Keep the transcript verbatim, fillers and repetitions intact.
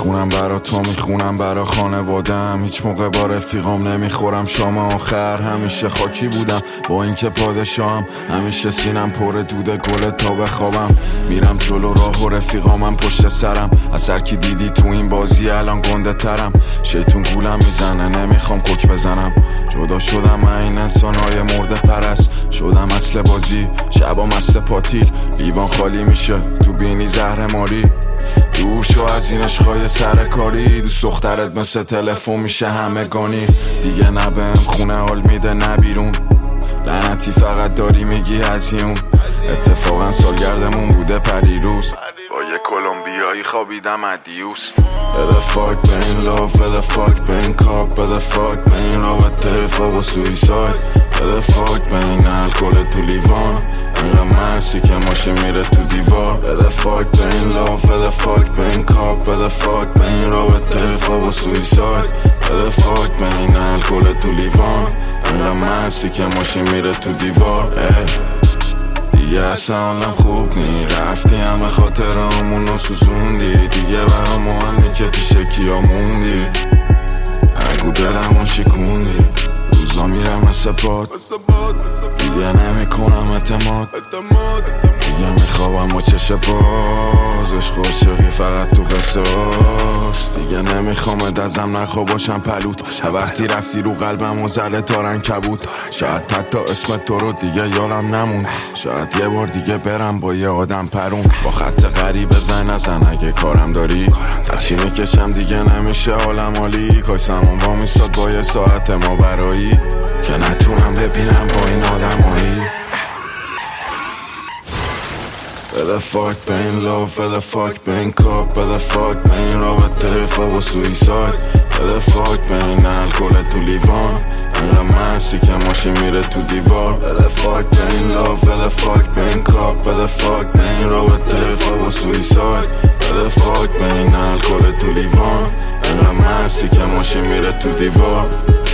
میخونم برا تو، میخونم برا خانوادم. هیچ موقع با رفیقام نمیخورم شام آخر. همیشه خاکی بودم با اینکه پادشاهم، همیشه سینم پر دوده گل تا بخوابم. میرم جلو راه و رفیقامم پشت سرم. از هر کی دیدی تو این بازی الان گنده ترم. شیطون گولم میزنه نمیخوام کوک بزنم. جدا شدم من این انسانهای مرده پرست. شدم اصل بازی شبا مست پاتیل. لیوان خالی میشه تو بینی زهر ماری. دور شو از این عشقای سرکاری. دوست دخترت مثل تلفن میشه همگانی. دیگه نه بهم خونه حال میده نه بیرون. لعنتی فقط داری میگی هزیون. اتفاقا سالگردمون بوده پریروز. با یه کلمبیایی خوابیدم ادیوس. بده فاک به این لاف، بده فاک به این کاپ، بده فاک به این رابطه فوق و سویساید. بده فاک به این الکل تو لیوان. انقدر منسی که ماشین میره تو دیوار. بده فاک به این لاف، بده فاک به این کاپ، بده فاک به این رابطه فوق و سویساید. بده فاک به این الکل تو لیوان. انقدر منسی که ماشین میره تو دیوار. دیگه اصلا حالم خوب نی. رفتی همه خاطرامونو سوزوندی. دیگه برام مهمی که پیش کیا موندی. اگو دلمو شکوندی. روزا میرم مثل باد. دیگه نمیکنم اعتماد. دیگه میخوابم با چش باز. عشق و عاشقی فقط تو قصاص. دیگه نمیخوام دزم نخوا باشم پلوت. وقتی رفتی رو قلبم و زله تارن کبود. شاید حتی اسم تو رو دیگه یادم نمون. شاید یه بار دیگه برم با یه آدم پرون. با خط غریب زن نزن اگه کارم داری. ترچی میکشم دیگه نمیشه حالم عالی. کاش زمان با میساد با یه ساعت ما برایی. که نتونم ببینم با این آدمایی. بده فاک به این لاف، بده فاک به این کاپ، بده فاک به این رابطه فوق و سویساید. بده فاک به این الکل تو لیوان. انقدر منسی که ماشین میره تو دیوار. بده فاک به این لاف، بده فاک به این کاپ، بده فاک به این رابطه فوق و سویساید. بده فاک به این الکل تو لیوان. انقدر منسی که ماشین میره تو دیوار.